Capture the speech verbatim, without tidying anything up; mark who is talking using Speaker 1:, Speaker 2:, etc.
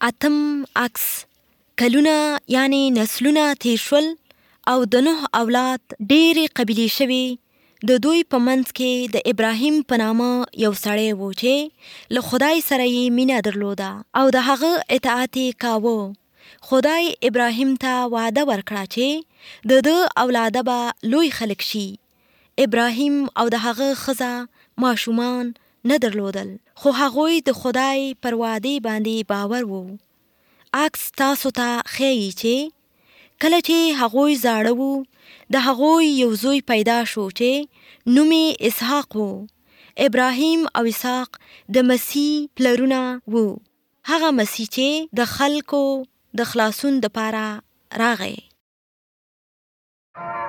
Speaker 1: اتم عکس کلونه یعنی نسلونه تیر شول او د نوح اولاد ډېرې قبیلې شوي. د دوی په منځ کې د ابراهیم په نامه یو سړی و چې له خدای سره یې مینه درلوده او د هغه اطاعت یې کاوه. خدای ابراهیم ته وعده ورکړه چې د ده اولاده به لوی خلک شي. ابراهیم او د هغه ښځه ماشومان نه درلودل، خو هغوی د خدای پر وعدې باندې باور وو. عکس تاسو ته ښیي چې کله چې هغوی زاړه وو، د هغوی یو زوی پیدا شو چې نوم یې اسحاق وو. ابراهیم او اسحاق د مسیح پلرونه وو، هغه مسیح چې د خلکو د خلاصون دپاره راغی.